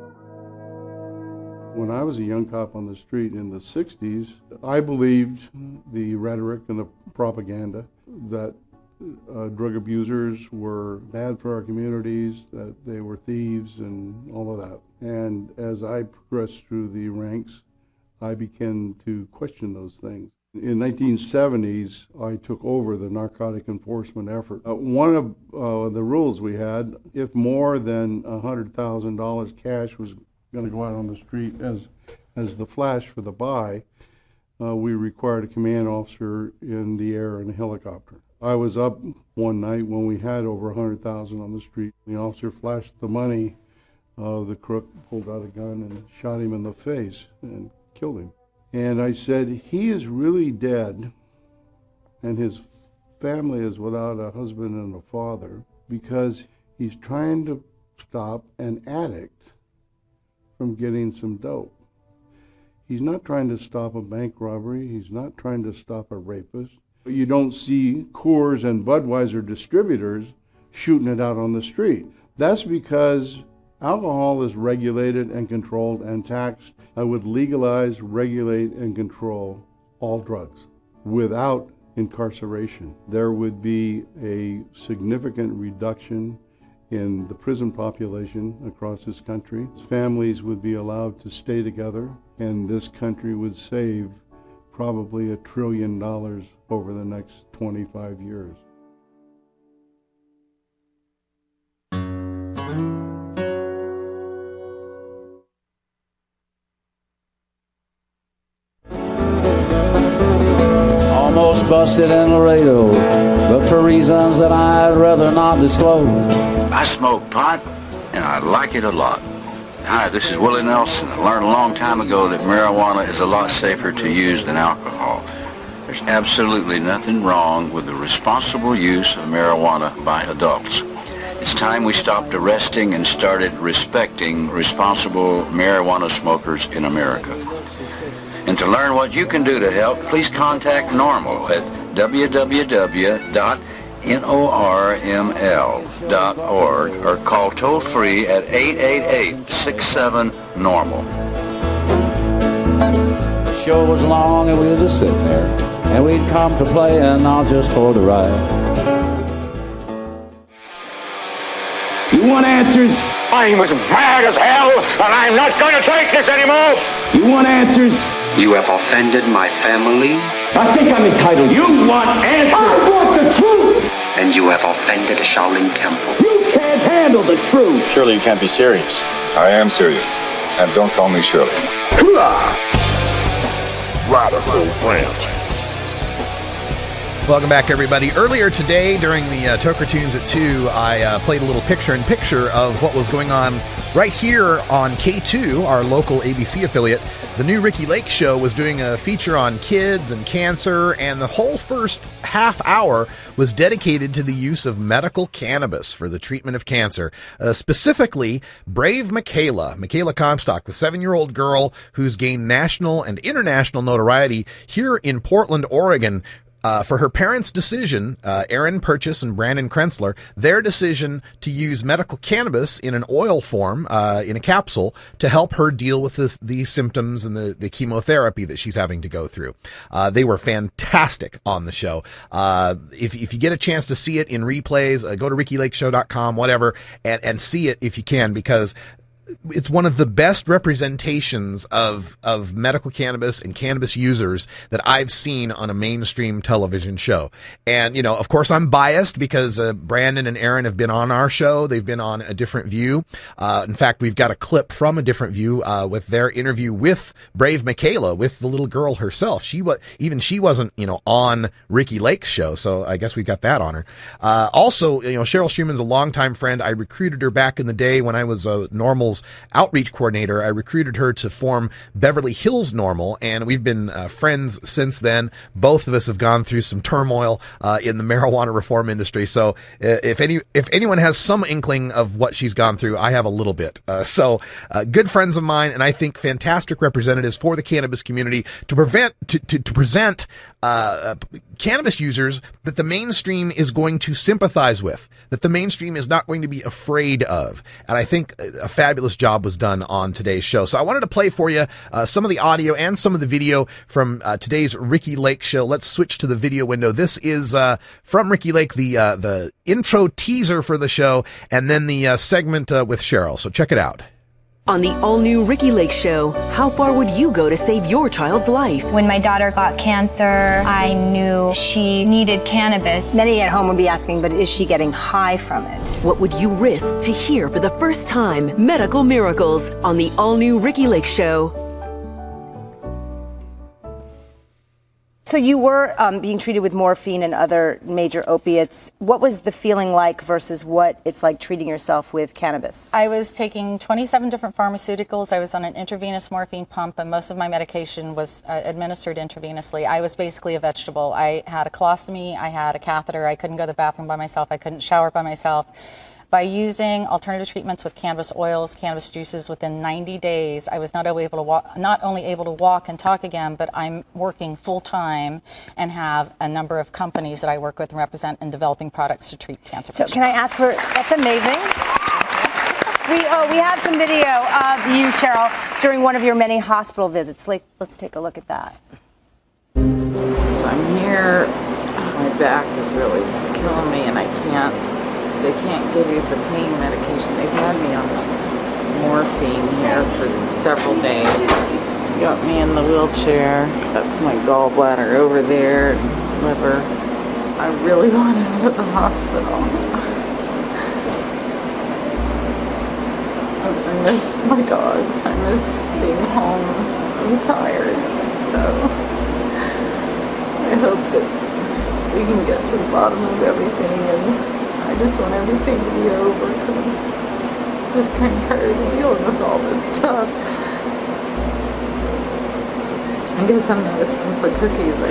When I was a young cop on the street in the 60s, I believed the rhetoric and the propaganda that drug abusers were bad for our communities, that they were thieves and all of that. And as I progressed through the ranks, I began to question those things. In the 1970s, I took over the narcotic enforcement effort. One of the rules we had, if more than $100,000 cash was going to go out on the street as the flash for the buy, we required a command officer in the air in a helicopter. I was up one night when we had over 100,000 on the street. The officer flashed the money. The crook pulled out a gun and shot him in the face and killed him. And I said, he is really dead, and his family is without a husband and a father because he's trying to stop an addict from getting some dope. He's not trying to stop a bank robbery. He's not trying to stop a rapist. You don't see Coors and Budweiser distributors shooting it out on the street. That's because alcohol is regulated and controlled and taxed. I would legalize, regulate, and control all drugs without incarceration. There would be a significant reduction in the prison population across this country. Families would be allowed to stay together, and this country would save probably $1 trillion over the next 25 years. Almost busted in Laredo, but for reasons that I'd rather not disclose. I smoke pot, and I like it a lot. Hi, this is Willie Nelson. I learned a long time ago that marijuana is a lot safer to use than alcohol. There's absolutely nothing wrong with the responsible use of marijuana by adults. It's time we stopped arresting and started respecting responsible marijuana smokers in America. And to learn what you can do to help, please contact NORML at www.norml.org or call toll-free at 888-67-NORMAL. The show was long and we were just sitting there, and we'd come to play and not just for the ride. You want answers? I'm as mad as hell, and I'm not going to take this anymore. You want answers? You have offended my family. I think I'm entitled. You want answers? I want the truth. And you have offended a Shaolin temple. You can't handle the truth. Surely you can't be serious. I am serious. And don't call me Shirley. Radical Rant. Welcome back, everybody. Earlier today, during the Toker Tunes at 2, I played a little picture-in-picture of what was going on Right here on K2, our local ABC affiliate, the new Ricky Lake Show was doing a feature on kids and cancer, and the whole first half hour was dedicated to the use of medical cannabis for the treatment of cancer. Specifically, Brave Michaela Comstock, the 7-year-old girl who's gained national and international notoriety here in Portland, Oregon, for her parents' decision, Aaron Purchase and Brandon Krensler, their decision to use medical cannabis in an oil form, in a capsule, to help her deal with these symptoms and the chemotherapy that she's having to go through. They were fantastic on the show. If you get a chance to see it in replays, go to rickylakeshow.com, whatever, and see it if you can, because it's one of the best representations of medical cannabis and cannabis users that I've seen on a mainstream television show. And, you know, of course, I'm biased because Brandon and Aaron have been on our show. They've been on A Different View. In fact, we've got a clip from A Different View with their interview with Brave Michaela, with the little girl herself. She wasn't, you know, on Ricky Lake's show, so I guess we've got that on her. Also, you know, Cheryl Schumann's a longtime friend. I recruited her back in the day when I was a Normal's outreach coordinator. I recruited her to form Beverly Hills Normal, and we've been friends since then. Both of us have gone through some turmoil in the marijuana reform industry. So if anyone has some inkling of what she's gone through, I have a little bit. So good friends of mine, and I think fantastic representatives for the cannabis community to present cannabis users that the mainstream is going to sympathize with, that the mainstream is not going to be afraid of. And I think a fabulous job was done on today's show. So I wanted to play for you some of the audio and some of the video from today's Ricky Lake show. Let's switch to the video window. This is from Ricky Lake, the intro teaser for the show, and then the segment with Cheryl. So check it out. On the all-new Ricky Lake Show, how far would you go to save your child's life? When my daughter got cancer, I knew she needed cannabis. Many at home would be asking, but is she getting high from it? What would you risk to hear for the first time medical miracles on the all-new Ricky Lake Show? So you were being treated with morphine and other major opiates. What was the feeling like versus what it's like treating yourself with cannabis? I was taking 27 different pharmaceuticals. I was on an intravenous morphine pump, and most of my medication was administered intravenously. I was basically a vegetable. I had a colostomy, I had a catheter, I couldn't go to the bathroom by myself, I couldn't shower by myself. By using alternative treatments with cannabis oils, cannabis juices, within 90 days, I was not only able to walk and talk again, but I'm working full-time and have a number of companies that I work with and represent in developing products to treat cancer patients. So can I ask for, that's amazing. We have some video of you, Cheryl, during one of your many hospital visits. Let's take a look at that. So I'm here, my back is really killing me and they can't give you the pain medication. They've had me on morphine here for several days. Got me in the wheelchair. That's my gallbladder over there, and liver. I really want out of the hospital. I miss my dogs. I miss being home. I'm tired. So I hope that we can get to the bottom of everything, and I just want everything to be over because I'm just kind of tired of dealing with all this stuff. I guess I'm not as tough a cookie as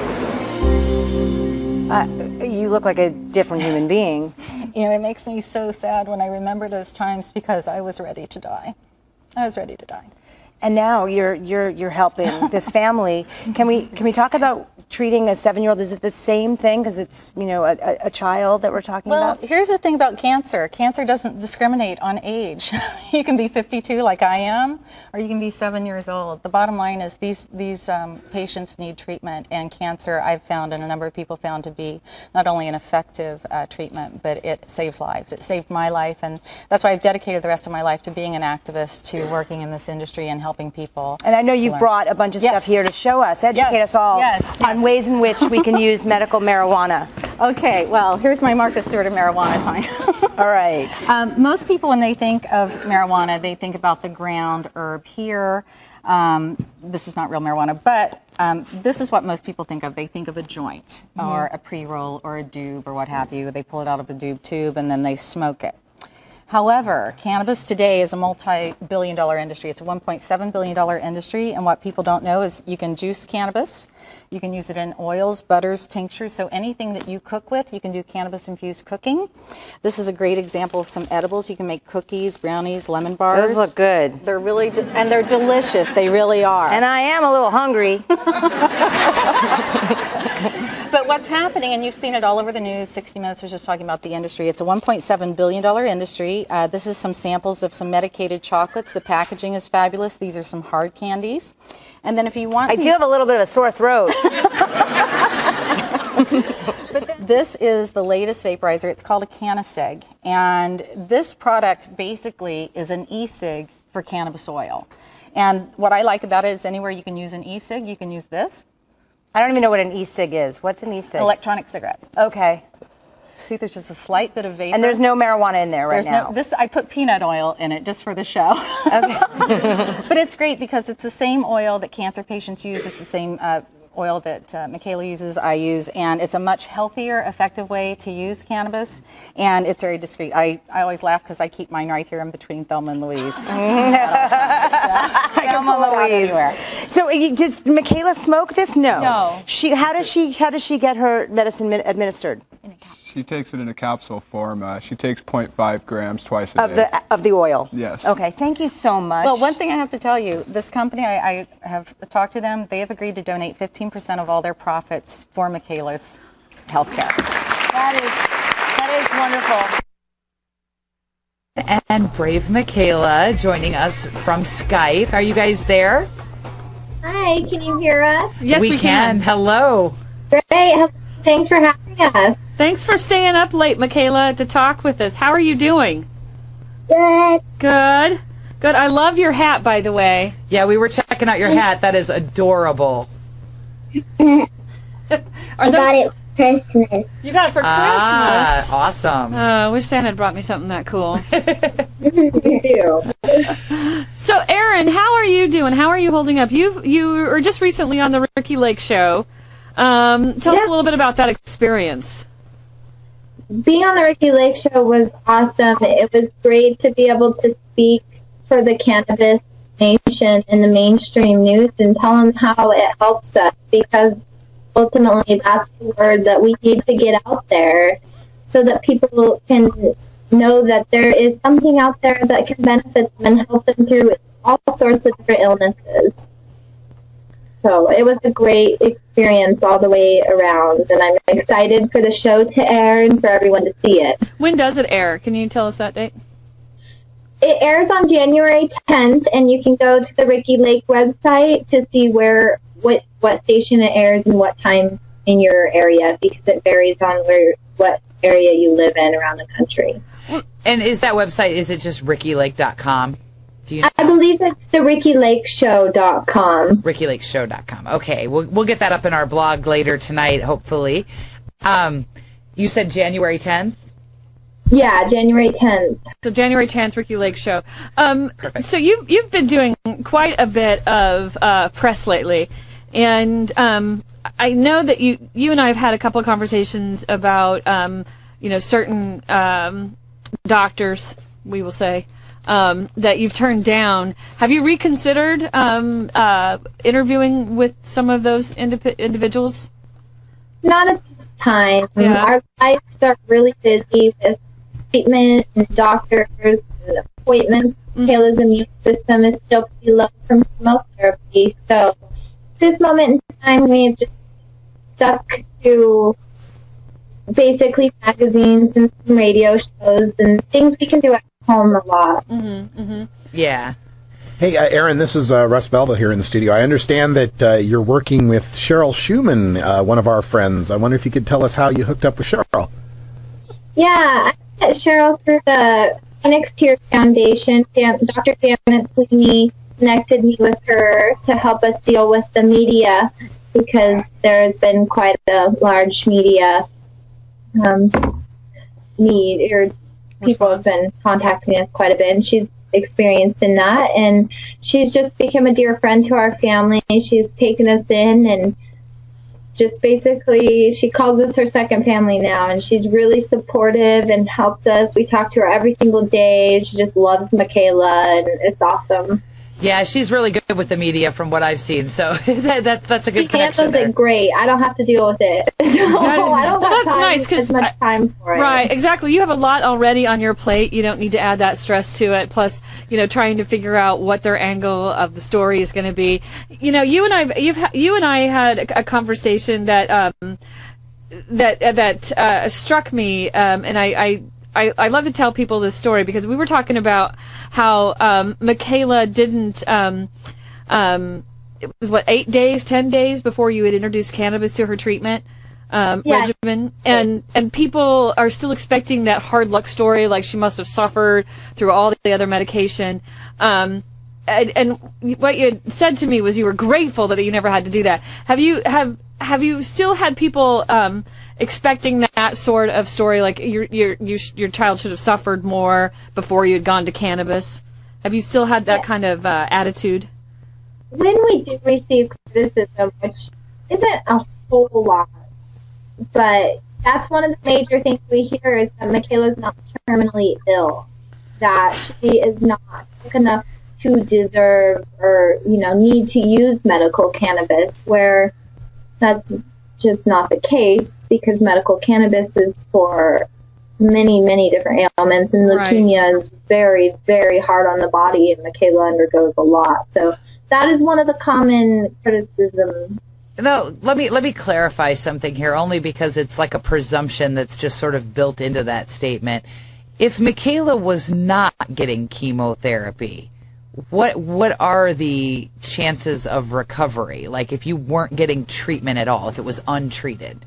I thought. You look like a different human being. You know, it makes me so sad when I remember those times because I was ready to die. I was ready to die. And now you're helping this family. Can we talk about treating a 7-year-old? Is it the same thing because it's, you know, a child that we're talking about? Well, here's the thing about cancer. Cancer doesn't discriminate on age. You can be 52 like I am, or you can be 7 years old. The bottom line is these patients need treatment, and cancer I've found and a number of people found to be not only an effective treatment, but it saves lives. It saved my life, and that's why I've dedicated the rest of my life to being an activist, to working in this industry and helping people. And I know you've brought a bunch of stuff here to show us, educate us all on ways in which we can use medical marijuana. Okay, well, here's my Martha Stewart of marijuana time. All right. Most people, when they think of marijuana, they think about the ground herb here. This is not real marijuana, but this is what most people think of. They think of a joint or a pre-roll or a doob or what have you. They pull it out of a doob tube and then they smoke it. However, cannabis today is a multi-billion-dollar industry. It's a $1.7 billion industry, and what people don't know is you can juice cannabis. You can use it in oils, butters, tinctures, so anything that you cook with, you can do cannabis-infused cooking. This is a great example of some edibles. You can make cookies, brownies, lemon bars. Those look good. They're really, and they're delicious. They really are. And I am a little hungry. But what's happening, and you've seen it all over the news, 60 Minutes was just talking about the industry. It's a $1.7 billion industry. This is some samples of some medicated chocolates. The packaging is fabulous. These are some hard candies. And then if you want I do have a little bit of a sore throat. But this is the latest vaporizer. It's called a CannaCig. And this product basically is an e-cig for cannabis oil. And what I like about it is anywhere you can use an e-cig, you can use this. I don't even know what an e-cig is. What's an e-cig? Electronic cigarette. Okay. See, there's just a slight bit of vapor. And there's no marijuana in there now. I put peanut oil in it just for the show. Okay. But it's great because it's the same oil that cancer patients use. It's the same oil that Michaela uses, I use, and it's a much healthier, effective way to use cannabis, and it's very discreet. I always laugh because I keep mine right here in between Thelma and Louise. Thelma and Louise. So does Michaela smoke this? No. No. How does she get her medicine administered? She takes it in a capsule form. She takes 0.5 grams twice a day. Of the oil? Yes. Okay, thank you so much. Well, one thing I have to tell you, this company, I have talked to them, they have agreed to donate 15% of all their profits for Michaela's health care. That is wonderful. And Brave Michaela joining us from Skype. Are you guys there? Hi, can you hear us? Yes, we can. Hello. Great. Thanks for having us. Thanks for staying up late, Michaela, to talk with us. How are you doing? Good. Good. Good. I love your hat, by the way. Yeah, we were checking out your hat. That is adorable. I got it for Christmas. You got it for Christmas? Awesome. I wish Santa had brought me something that cool. Me too. So, Erin, how are you doing? How are you holding up? You were just recently on the Ricky Lake Show. Tell us a little bit about that experience. Being on the Ricky Lake Show was awesome. It was great to be able to speak for the cannabis nation in the mainstream news and tell them how it helps us, because ultimately that's the word that we need to get out there so that people can know that there is something out there that can benefit them and help them through all sorts of different illnesses. So it was a great experience all the way around, and I'm excited for the show to air and for everyone to see it. When does it air? Can you tell us that date? It airs on January 10th, and you can go to the Ricky Lake website to see what station it airs and what time in your area, because it varies on what area you live in around the country. And is that website, is it just rickylake.com? Do you know? I believe it's the rickylakeshow.com. rickylakeshow.com. Okay, we'll get that up in our blog later tonight, hopefully. You said January 10th? Yeah, January 10th. So January 10th, Ricky Lake Show. So you've been doing quite a bit of press lately, and I know that you and I have had a couple of conversations about certain doctors, we will say, that you've turned down. Have you reconsidered interviewing with some of those individuals? Not at this time. Yeah. Our lives are really busy with treatment and doctors and appointments. Kayla's immune system is still pretty low from chemotherapy. So at this moment in time, we've just stuck to basically magazines and some radio shows and things we can do at home a lot. Yeah. Hey, Erin, this is Russ Belville here in the studio. I understand that you're working with Cheryl Schumann, one of our friends. I wonder if you could tell us how you hooked up with Cheryl. Yeah, I met Cheryl through the Phoenix Tears Foundation. Dr. Janet Sweeney connected me with her to help us deal with the media, because there has been quite a large media need, or people have been contacting us quite a bit, and she's experienced in that, and she's just become a dear friend to our family. She's taken us in, and just basically, she calls us her second family now, and she's really supportive and helps us. We talk to her every single day. She just loves Michaela, and it's awesome. Yeah, she's really good with the media from what I've seen, so that's a good connection. She handles it great. I don't have to deal with it. So I don't have that's nice, 'cause as much time for it. Right, exactly. You have a lot already on your plate. You don't need to add that stress to it. Plus, trying to figure out what their angle of the story is going to be. You and I had a conversation that struck me, and I love to tell people this story because we were talking about how Michaela didn't. It was 8 days, 10 days before you had introduced cannabis to her treatment regimen, and people are still expecting that hard luck story, like she must have suffered through all the other medication. And what you had said to me was you were grateful that you never had to do that. Have you still had people expecting that sort of story, like your child should have suffered more before you had gone to cannabis? Have you still had that kind of attitude? When we do receive criticism, which isn't a whole lot, but that's one of the major things we hear is that Michaela's not terminally ill, that she is not sick enough to deserve or, need to use medical cannabis, where that's just not the case, because medical cannabis is for many, many different ailments, and leukemia is very, very hard on the body, and Michaela undergoes a lot. So that is one of the common criticisms. No, let me clarify something here, only because it's like a presumption that's just sort of built into that statement. If Michaela was not getting chemotherapy, what are the chances of recovery? Like if you weren't getting treatment at all, if it was untreated?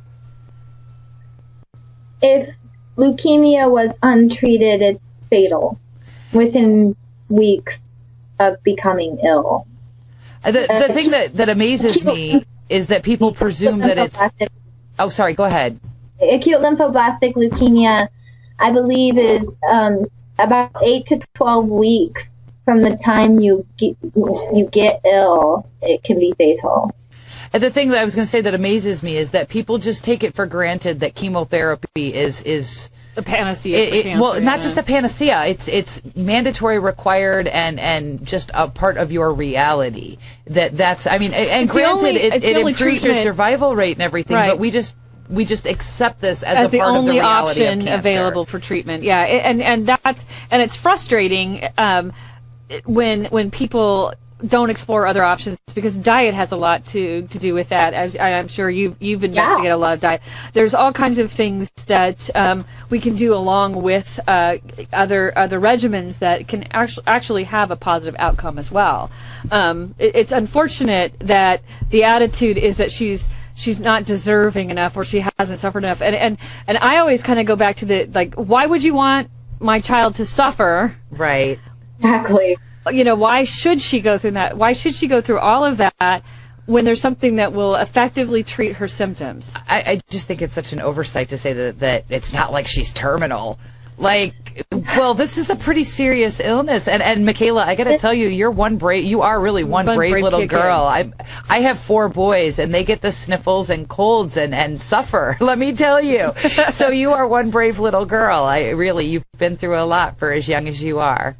If leukemia was untreated, it's fatal within weeks of becoming ill. The thing that amazes me is that people presume that it's... Oh, sorry, go ahead. Acute lymphoblastic leukemia, I believe, is about 8 to 12 weeks from the time you get ill. It can be fatal. And the thing that I was going to say that amazes me is that people just take it for granted that chemotherapy is a panacea for cancer. Well, not just a panacea. It's mandatory, required, and just a part of your reality. That's. I mean, and granted, it improves your survival rate and everything. Right. But we just accept this as a part of the reality of cancer. The only option available for treatment. Yeah, and it's frustrating when people don't explore other options, because diet has a lot to do with that. As I'm sure you've investigated a lot of diet. There's all kinds of things that we can do along with other regimens that can actually have a positive outcome as well. It's unfortunate that the attitude is that she's not deserving enough, or she hasn't suffered enough. And I always kind of go back to why would you want my child to suffer? Right. Exactly. Why should she go through that? Why should she go through all of that when there's something that will effectively treat her symptoms? I just think it's such an oversight to say that it's not like she's terminal. This is a pretty serious illness. And Michaela, I got to tell you, you are really one brave little girl. I have 4 boys, and they get the sniffles and colds and suffer, let me tell you. So you are one brave little girl. You've been through a lot for as young as you are.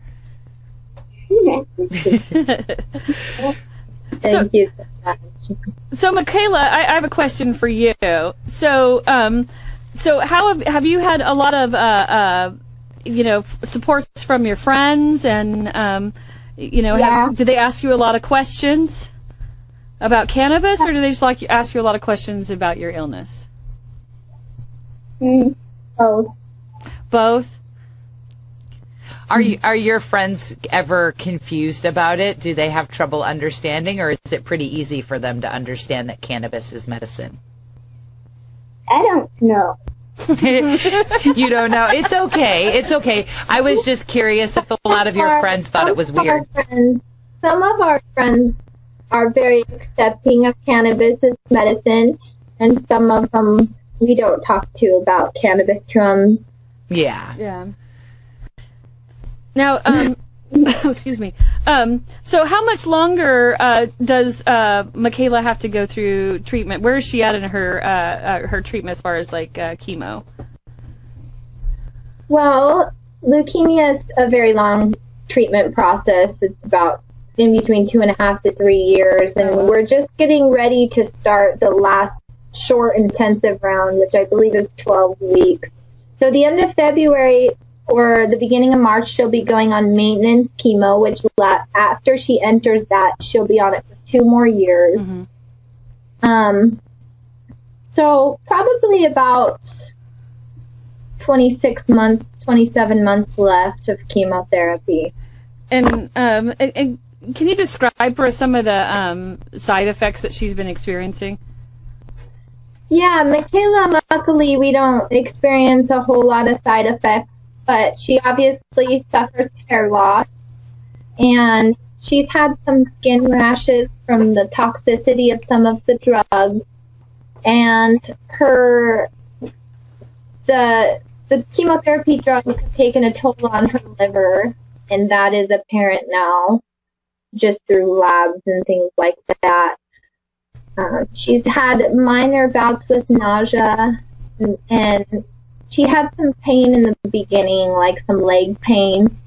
Thank you. So Michaela, I have a question for you. So how have you had a lot of supports from your friends, and do they ask you a lot of questions about cannabis, or do they just ask you a lot of questions about your illness? Both. Both. Are your friends ever confused about it? Do they have trouble understanding, or is it pretty easy for them to understand that cannabis is medicine? I don't know. You don't know? It's okay. It's okay. I was just curious if a lot of your friends thought it was weird. Some of our friends are very accepting of cannabis as medicine, and some of them we don't talk to about cannabis to them. Yeah. Yeah. Now, excuse me. So how much longer does Michaela have to go through treatment? Where is she at in her treatment as far as like chemo? Well, leukemia is a very long treatment process. It's about in between 2.5 to 3 years, and we're just getting ready to start the last short intensive round, which I believe is 12 weeks. So the end of February or the beginning of March, she'll be going on maintenance chemo, which after she enters that, she'll be on it for 2 more years. So probably about 26 months, 27 months left of chemotherapy. And can you describe for us some of the side effects that she's been experiencing? Yeah, Michaela, luckily we don't experience a whole lot of side effects, but she obviously suffers hair loss, and she's had some skin rashes from the toxicity of some of the drugs, and the chemotherapy drugs have taken a toll on her liver, and that is apparent now just through labs and things like that. She's had minor bouts with nausea, and she had some pain in the beginning, like some leg pain.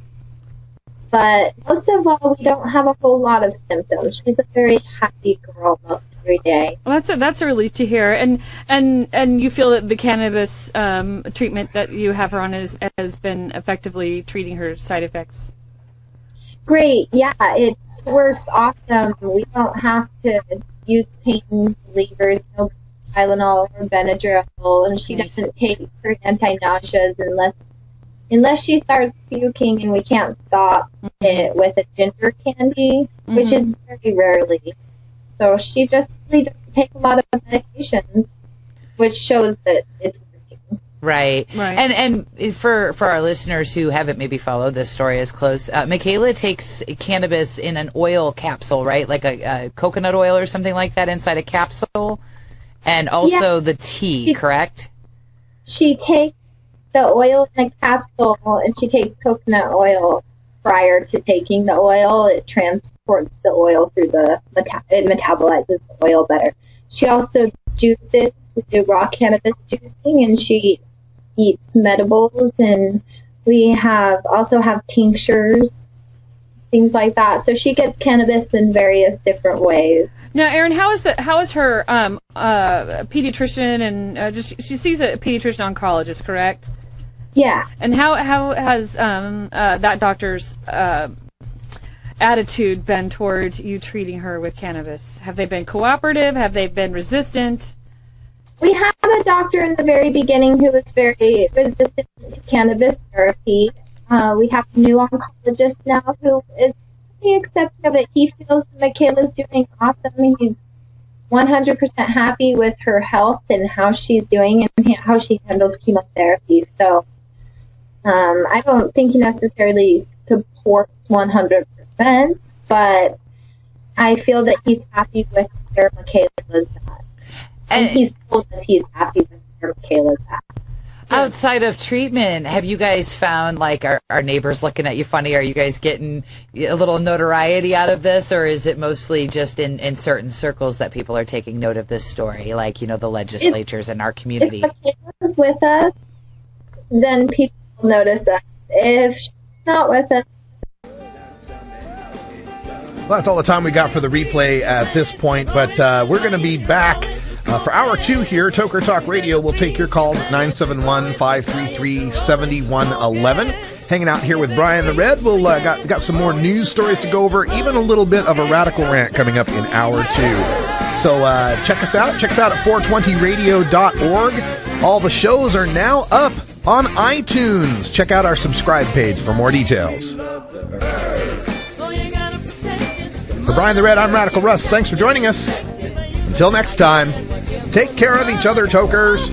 But most of all, we don't have a whole lot of symptoms. She's a very happy girl most every day. Well, that's a relief to hear. And you feel that the cannabis treatment that you have her on has been effectively treating her side effects? Great, yeah, it works awesome. We don't have to use pain relievers, no Tylenol or Benadryl, and she doesn't take her anti-nauseas unless she starts puking, and we can't stop it with a ginger candy, which is very rarely. So she just really doesn't take a lot of medication, which shows that it's working. Right. And for our listeners who haven't maybe followed this story as close, Michaela takes cannabis in an oil capsule, right? Like a coconut oil or something like that inside a capsule, and also the tea, correct? She takes the oil in a capsule, and she takes coconut oil prior to taking the oil. It transports the oil through it metabolizes the oil better. She also juices. We do raw cannabis juicing, and she eats medibles, and we also have tinctures, things like that. So she gets cannabis in various different ways. Now, Erin, how is her pediatrician and she sees a pediatrician oncologist, correct? Yeah. And how has that doctor's attitude been towards you treating her with cannabis? Have they been cooperative? Have they been resistant? We had a doctor in the very beginning who was very resistant to cannabis therapy. We have a new oncologist now who is pretty accepting of it. He feels Michaela's doing awesome. He's 100% happy with her health and how she's doing and how she handles chemotherapy. So I don't think he necessarily supports 100%, but I feel that he's happy with where Michaela's at. And he's told us he's happy with where Michaela's at. Outside of treatment, have you guys found, like, our neighbors looking at you funny? Are you guys getting a little notoriety out of this, or is it mostly just in certain circles that people are taking note of this story, like, the legislatures in our community? If Michaela's with us, then people notice us. If she's not with us... Well, that's all the time we got for the replay at this point, but we're going to be back for Hour 2 here. Toker Talk Radio will take your calls at 971-533-7111. Hanging out here with Brian the Red. We'll got some more news stories to go over, even a little bit of a radical rant coming up in Hour 2. So check us out. Check us out at 420radio.org. All the shows are now up on iTunes. Check out our subscribe page for more details. For Brian the Red, I'm Radical Russ. Thanks for joining us. Until next time, take care of each other, tokers.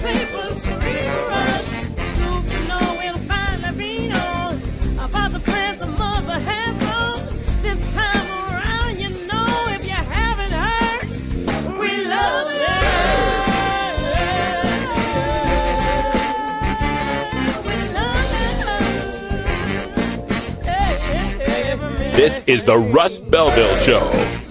This is the Russ Belville Show.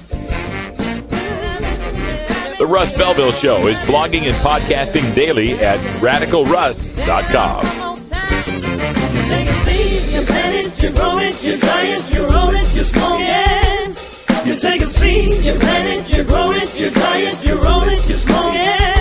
The Russ Belville Show is blogging and podcasting daily at RadicalRuss.com. You take a seed, you plant it, you grow it, you dry it, you roll it, you smoke it. You take a seed, you plant it, you grow it, you dry it, you roll it, you smoke it.